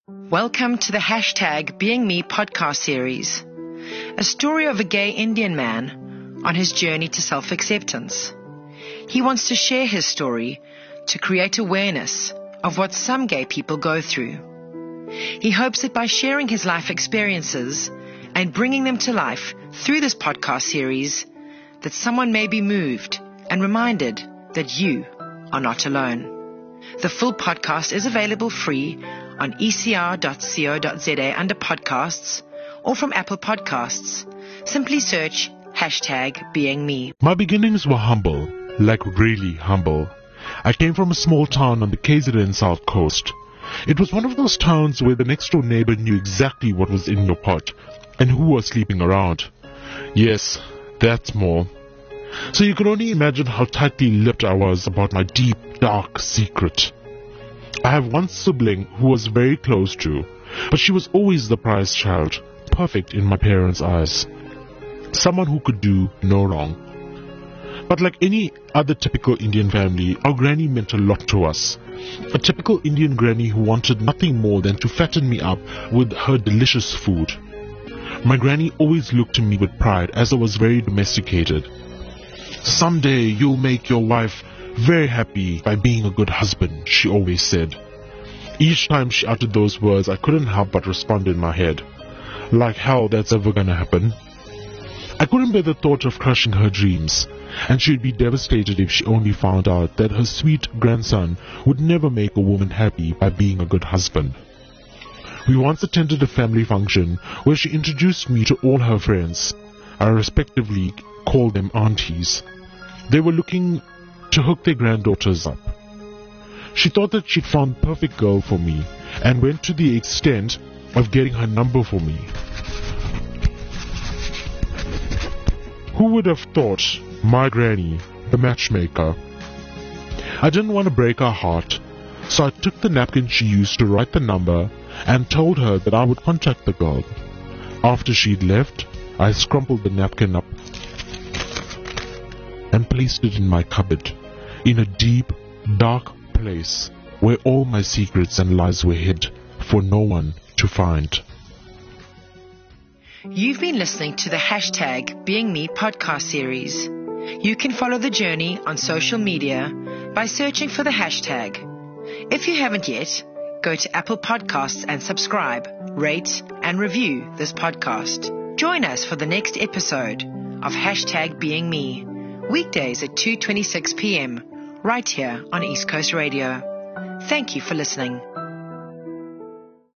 Welcome to the hashtag Being Me podcast series, a story of a gay Indian man on his journey to self-acceptance. He wants to share his story to create awareness of what some gay people go through. He hopes that by sharing his life experiences and bringing them to life through this podcast series, that someone may be moved and reminded that you are not alone. The full podcast is available free on ecr.co.za under podcasts or from Apple Podcasts. Simply search hashtag Being Me. My beginnings were humble, like really humble. I came from a small town on the KZN South Coast. It was one of those towns where the next door neighbor knew exactly what was in your pot and who was sleeping around. Yes, that's more. So you can only imagine how tightly lipped I was about my deep, dark secret. I have one sibling who was very close to, but she was always the prize child, perfect in my parents' eyes. Someone who could do no wrong. But like any other typical Indian family, our granny meant a lot to us. A typical Indian granny who wanted nothing more than to fatten me up with her delicious food. My granny always looked to me with pride as I was very domesticated. Someday you'll make your wife very happy by being a good husband, she always said. Each time she uttered those words, I couldn't help but respond in my head. Like hell that's ever gonna happen. I couldn't bear the thought of crushing her dreams, and she'd be devastated if she only found out that her sweet grandson would never make a woman happy by being a good husband. We once attended a family function where she introduced me to all her friends. I respectively called them aunties. They were looking to hook their granddaughters up. She thought that she'd found the perfect girl for me and went to the extent of getting her number for me. Who would have thought my granny, the matchmaker? I didn't want to break her heart, so I took the napkin she used to write the number and told her that I would contact the girl. After she'd left, I scrumpled the napkin up and placed it in my cupboard, in a deep, dark place where all my secrets and lies were hid for no one to find. You've been listening to the hashtag Being Me podcast series. You can follow the journey on social media by searching for the hashtag. If you haven't yet, go to Apple Podcasts and subscribe, rate and review this podcast. Join us for the next episode of hashtag Being Me, weekdays at 2:26 p.m. right here on East Coast Radio. Thank you for listening.